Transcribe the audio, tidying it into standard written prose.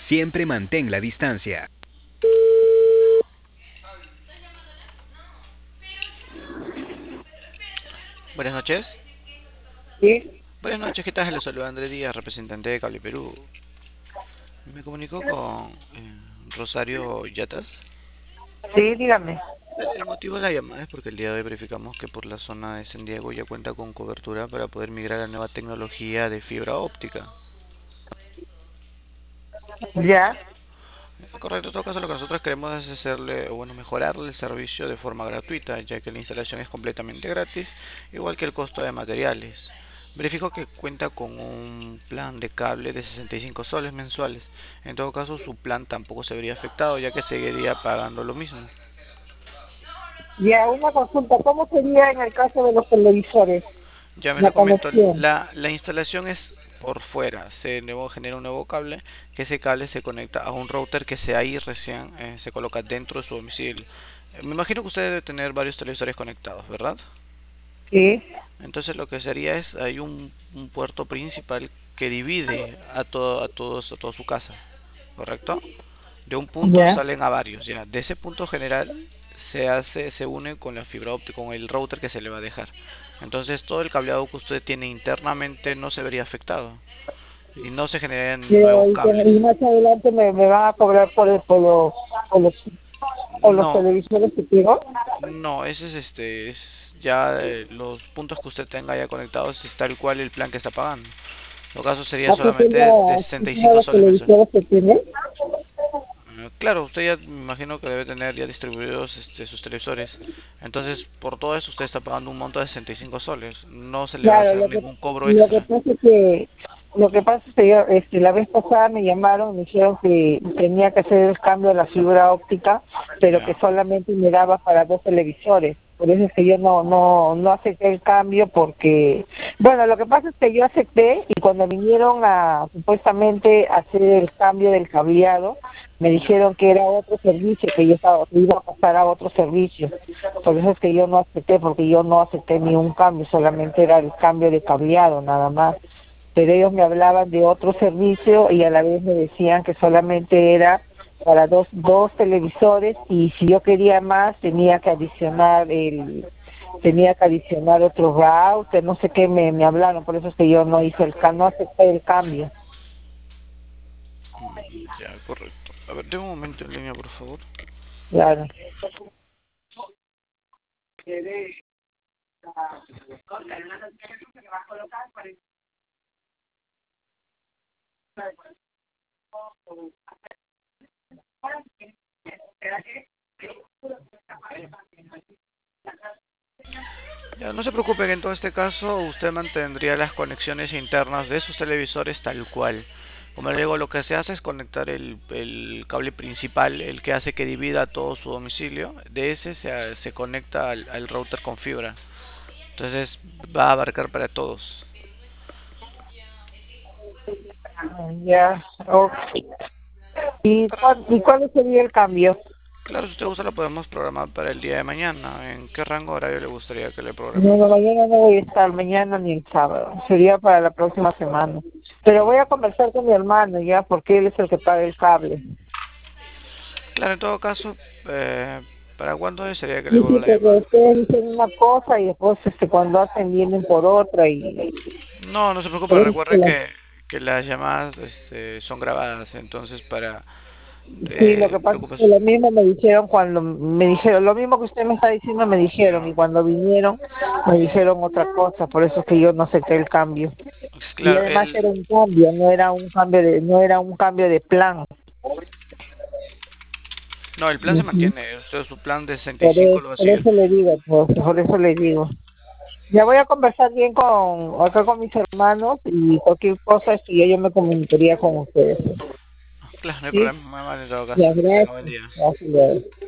Siempre mantén la distancia. Buenas noches. Sí, Buenas noches, ¿qué tal? Les saluda Andrés Díaz, representante de Cable Perú. Me comunicó con Rosario Yatas. sí, dígame. El motivo de la llamada es porque el día de hoy verificamos que por la zona de San Diego ya cuenta con cobertura para poder migrar a la nueva tecnología de fibra óptica. Ya, Correcto, en todo caso lo que nosotros queremos es hacerle, o bueno, mejorarle el servicio de forma gratuita, ya que la instalación es completamente gratis, igual que el costo de materiales. Verifico que cuenta con un plan de cable de 65 soles mensuales. En todo caso, su plan tampoco se vería afectado, ya que seguiría pagando lo mismo. ya, una consulta. ¿Cómo sería en el caso de los televisores? Ya me La lo comento, conexión. la instalación es por fuera. Genera un nuevo cable, que ese cable se conecta a un router que se ahí recién se coloca dentro de su domicilio. Me imagino que usted debe tener varios televisores conectados, ¿verdad? Sí, Entonces lo que sería es, hay un puerto principal que divide a toda su casa, ¿correcto? De un punto ya. salen a varios, ya. De ese punto general se une con la fibra óptica, con el router que se le va a dejar. Entonces todo el cableado que usted tiene internamente no se vería afectado y no se generan Pero nuevos y cables. más adelante me van a cobrar por los No, televisores que tengo. no, ese es es ya los puntos que usted tenga ya conectados es tal cual el plan que está pagando. En todo caso sería Así solamente de tengo 65 los soles mensual. televisores que tiene. Claro, usted ya me imagino que debe tener ya distribuidos sus televisores. Entonces, por todo eso usted está pagando un monto de 65 soles. No se le va a Claro, hacer ningún cobro lo que extra. pasa es que yo, la vez pasada me llamaron, me dijeron que tenía que hacer el cambio de la fibra óptica, pero que Ya. solamente me daba para dos televisores. Por eso es que yo no acepté el cambio porque, bueno, lo que pasa es que yo acepté y cuando vinieron a supuestamente hacer el cambio del cableado, me Ya. dijeron que era otro servicio, que iba a pasar a otro servicio. Por eso es que yo no acepté, porque yo no acepté ni un cambio, solamente era el cambio de cableado nada más. Pero ellos me hablaban de otro servicio y a la vez me decían que solamente era para dos televisores y si yo quería más tenía que adicionar otro router, no sé qué me hablaron, por eso es que yo no acepté el cambio. Ya, correcto. A ver, de un momento en línea, por favor. Claro. Ya, no se preocupe que en todo este caso usted mantendría las conexiones internas de sus televisores tal cual. Como le digo, lo que se hace es conectar el cable principal, el que hace que divida todo su domicilio. De ese se conecta al router con fibra. Entonces va a abarcar para todos. Ya, okay. ¿Y cuándo sería el cambio? Claro, si usted gusta lo podemos programar para el día de mañana. ¿En qué rango horario le gustaría que le No, no, programemos? mañana no voy a estar, mañana ni el sábado. Sería para la próxima semana. Pero voy a conversar con mi hermano ya, porque él es el que paga el cable. Claro, en todo caso, ¿para cuándo desearía que le Sí, vuelva sí, la porque llamada? ustedes dicen una cosa y después cuando hacen vienen por otra y No, no se preocupe, por eso es que recuerde que las llamadas son grabadas, entonces para sí, lo que pasa es que preocupes. lo mismo me dijeron cuando me dijeron, lo mismo que usted me está diciendo me dijeron Ya. y cuando vinieron me dijeron otra cosa, por eso es que yo no acepté el cambio. Y Claro, además era un cambio, no era un cambio de plan. no, el plan se Ujú. mantiene, usted su plan de 65 lo va a Por seguir. eso le digo, por eso le digo. Ya voy a conversar bien acá con mis hermanos y cualquier cosa, si yo me comunicaría con ustedes. Claro, no hay ¿Sí? problema, muy mal en todo Ya, caso, que tenga buen gracias. día. Gracias.